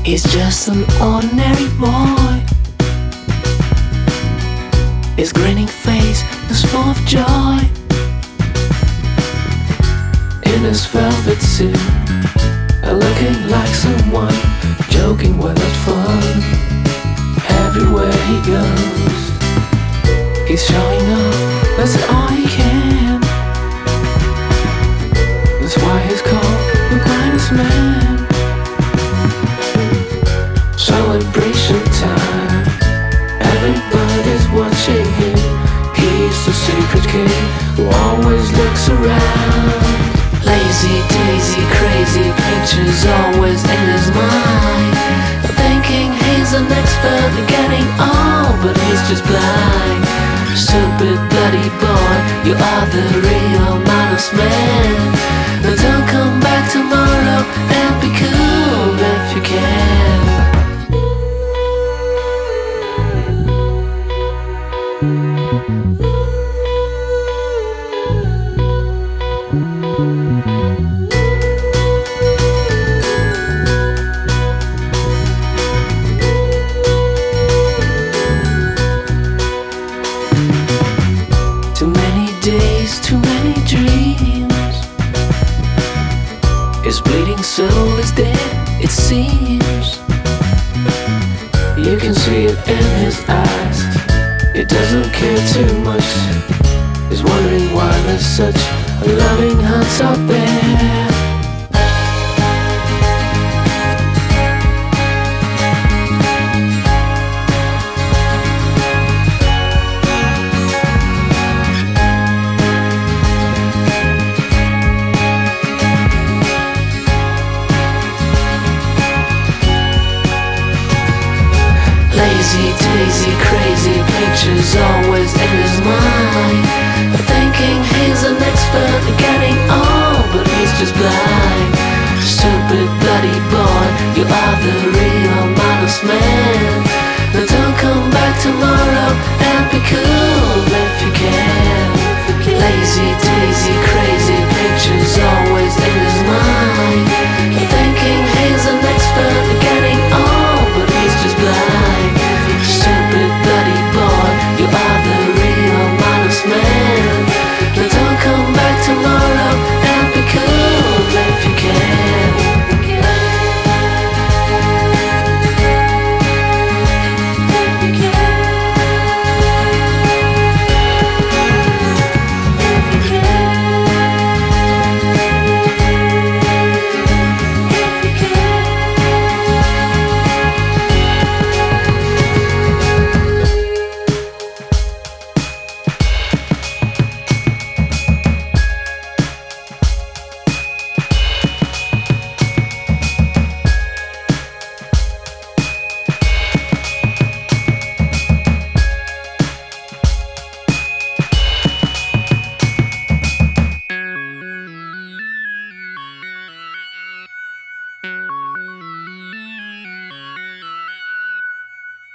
He's just an ordinary boy. His grinning face is full of joy. In his velvet suit, looking like someone joking well at fun. Everywhere he goes, he's showing off, that's all he can. That's why he's called the brightest man. Celebration time, everybody's watching him. He's the secret king who always looks around. Lazy, daisy, crazy pictures always in his mind. Thinking he's an expert at getting on, but he's just blind. Stupid bloody boy, you are the real modest man. Now don't come back tomorrow and be cool if you can. Too many days, too many dreams. His bleeding soul is dead, it seems. You can see it in his eyes. He doesn't care too much. He's wondering why there's such a loving heart out there. Lazy, daisy, crazy pictures always in his mind. Thinking he's an expert at getting on, but he's just blind. Stupid bloody boy, you are the real modest man. Now don't come back tomorrow and be cool if you can. Lazy, daisy, crazy